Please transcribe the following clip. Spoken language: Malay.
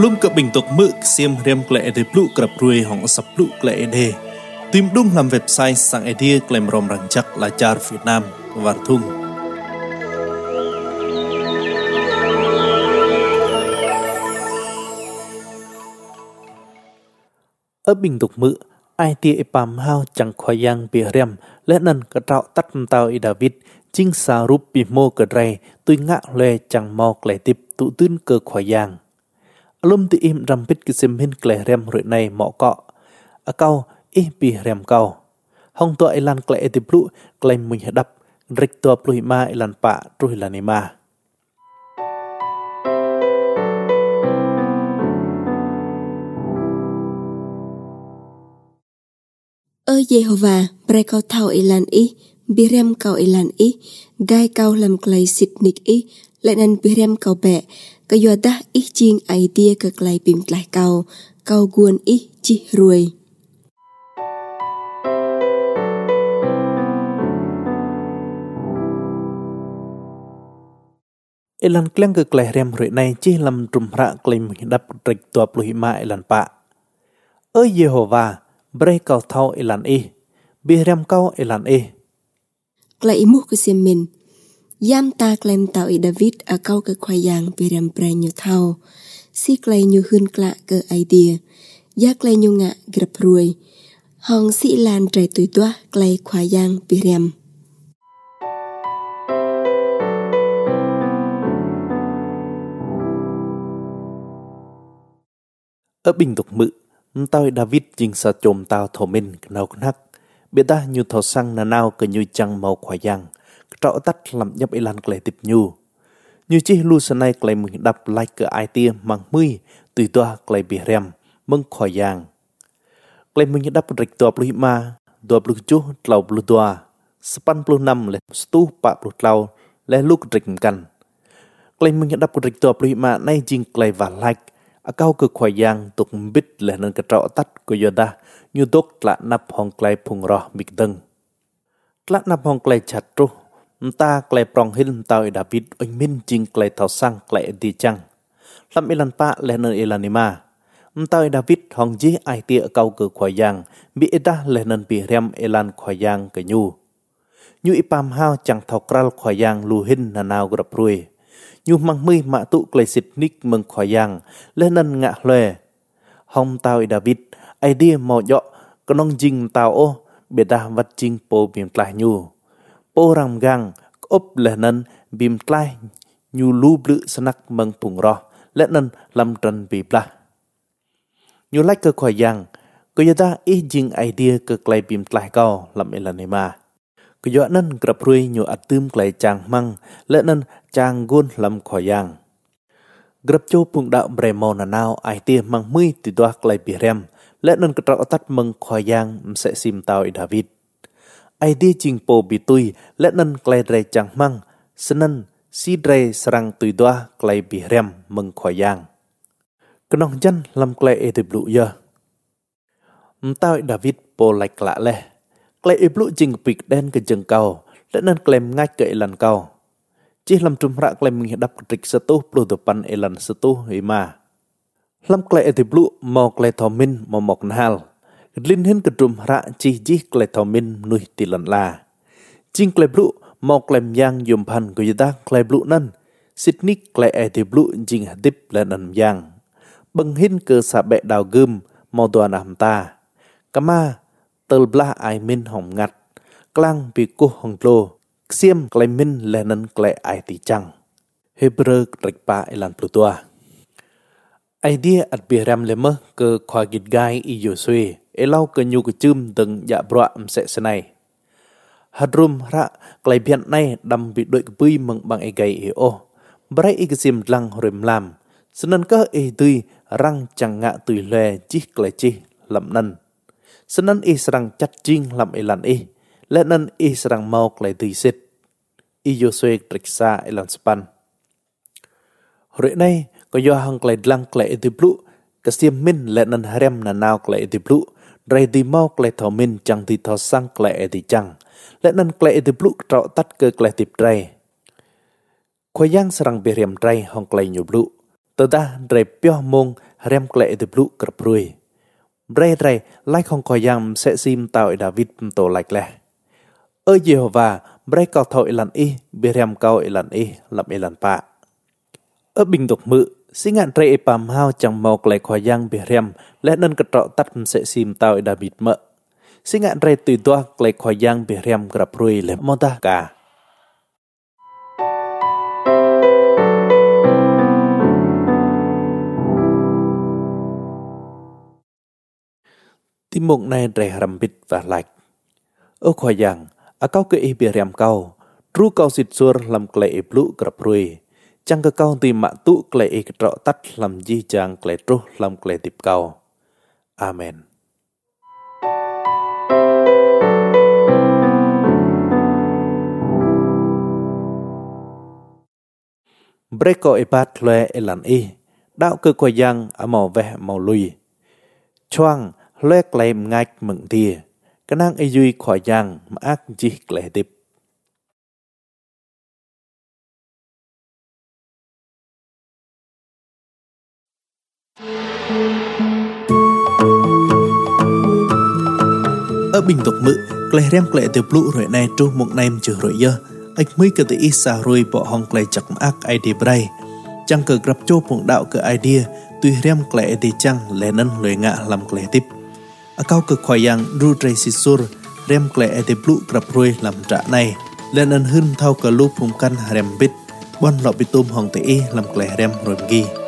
Lum ke bình tục mực xiêm riêng klệ để blu cặp ruồi hỏng sập blu klệ để tìm đúng làm website sang idea klem rom răng chắc là char Việt Nam và thung. Ở bình tục mực ai tia pam hao chẳng khoai yang bìa rem lẽ nần cả trạo tắt tao i David chính sa rúp bì mô cờ rây tôi ngạ lê chẳng mò klệ tiếp tụ tuyên cơ khoai yang. Alum ti im rampit kisim hin kleh rem rưỡi này mọ cọ. A cao ih pi rem cao. Hong tua ilan kleh etiplu kleh munh đập rịch tua pluhi ma ilan pa truhi lan ima. Ơ Jehovah, bre kau thau ilan birem kau ilan gai kau lam kleh sitnik lại nan birem kau bẹ. Kaya dah jing idea ke klai pim klai kau guan chi ruồi. Elan kleng ke klai rem rưỡi này chi lam trum ra klai munh đập rịch tua pluhi ma ilan pa. Ơ Jehovah, bre kau thau ilan birem kau ilan Klai imu ke simin. Yam ta klem tau i David a kau ke khoai yang birem pre nyu thau. Si klai nyu hun kla ke idea. Ya klai nyu ngạ grap ruồi. Hong si lan trai tui tua klai khoai yang birem. Ở bình tục mự, tao David jing sa chôm tao thổ minh nào hắc. Biết ta như thổ sang na nào ke như chăng màu khoai yang. Trọ tắt làm nhấp ilan klei tip nhu. Như chi lu sanai klei munh đập like ke ai tia mang mui tùy toa klei bì rem mâng khoai yang. Klei munh đập rịch toa pluhi ma 27 tlau plu toa 85 le stu 40 tlau le luk rịch kan. Klei munh đập rịch toa pluhi ma nay jing klei va like a kau ke khoai yang tuk bit le nan ke trọ tắt ko yoda như tok tla nap hong klei phung ro mik deng. Tla nap hong klei chat tru ta klei prong hin tao David oing min jing klei thao sang klei di chang. Lam ilan pa le nan ilanima. Tao David hong ji ai tia kau ke khoai yang bi eda le nan pi rem ilan khoai yang ke nyu. Nyu ipam hao chẳng thao kral khoai yang lu hin na nao grap ruồi. Nyu mang mui ma tu klei sit nik meng khoai yang le nan ngạ loe. Hong tao David idea mo yo konong jing tao o beda wat jing po bim klai nyu. Po ram gang ốp lệ nân bìm tlai nhu lu bự sanak meng pung ro lệ nân lam trần bị pla nhu like cơ khoai yang ko yada jing idea cơ klai bìm tlai cao lam elanema ko yo nân grap ruồi nhu atum klai chang mang lệ nân chang gun lam khoai yang grap cho pung đạo bremo na nao idea mang mui ti doa klai bi rem lệ nân ka trọ tat meng khoai yang sẽ sim tao David. Idea jing po bitui let nan klai dre chang mang senan si dre serang tui doa klai bi rem meng khoai yang. Kenong jan lam klai etiblu ya. Tao David po like lạ le. Klai eblu jing pik den ke jeng kau let nan klem ngai ke elan kau. Chi lam trum ra klem ming dap trik setu plu depan elan setu ima. Lam klai etiblu mo klai thomin mo mok nahal. Linh hin kedrum ra chi ji klei thomin nuih tilan la. Jing klei blu mo klem yang yum pan ko yada klei blu nan. Sydney klei eti blu jing hadip len an yang. Bang hin ke sa bẹ đào gum mo doa nam ta. Kama tel blah ai min hong ngat. Klang pi ku hong lo. Xiêm klei min len an klei ai ti chang. Hebrew trikpa ilan plutua. Idea at biram lema ke khoa git gai i Yosue. Elau ke nyu ke chum từng dạ broa sẽ senai. Hadrum ra klei bian nai dam bi doi ke pui meng bang egai e o. Brai i ke sim lang rim lam. Senan ke e tui rang chang ngạ tui le chi klei chi lam nan. Senan e serang chat jing lam elan e. Le nan e serang mau klei tui sit. I Yosue triksa elan span. Hore nay ko yo hang klei dlang klei etiblu kasiam min le nan harem na nao klei etiblu. Rai di mau klei thao min chang di thao sang klei eti chang. Lệ nan klei eti bluk trao tat ke klei tip drai. Khoai yang serang beriam drai hong klei nyu bluk. tớ ta rề pio mông rem klệ từ lũ cập ruồi rề lai không coi yang sẽ sim tạo David tổ lạch lẹ ơi Jehovah rề cao thổi lần y bê rem cao lần y làm y lần pa ở bình tục mự sinh ngạn rề pam hao chẳng màu klệ coi yang bê rem lẽ nên cật trọ tắt sẽ sim tạo David mợ sinh ngạn rề tùy toa klệ coi yang bê rem cập ruồi lẹ mong ta cả Tim mộng này rè rầm bít và lạch. Ở khoa yang, cao cơ y bì rèm cao, ru cao xịt xuôi làm klệ blue grab ruồi. Chẳng cơ cao tìm mạ tụ klệ y trọ tắt làm di chàng klệ trú làm klệ tiệp cao. Amen. Breko y bát loe y làn y, đạo cơ khoa yang màu vẽ màu lùi. Choang, lê klem ngạch mừng thìa, cái năng ấy duy khỏi giang mà ác chỉ klệ tiếp. Ở bình tục mự, klệ rem klệ tiếp lũ rồi này trú mộng nem trừ rồi dơ, ếch mới cơ tự ít xa rồi bỏ hong klệ chắc ác ai đi bray. Chẳng cờ grab chô mộng đạo cơ idea, tuy rem klệ thì chăng lẽ nân lời ngạ làm klệ tiếp. Cao cực khoai yang ru tray si sur rem klệ ete blue grab ruồi làm trả này lên ân hưng thao cờ lu phùng căn rem bít bon lọ bị tôm hồng tê làm klệ rem rồi ghi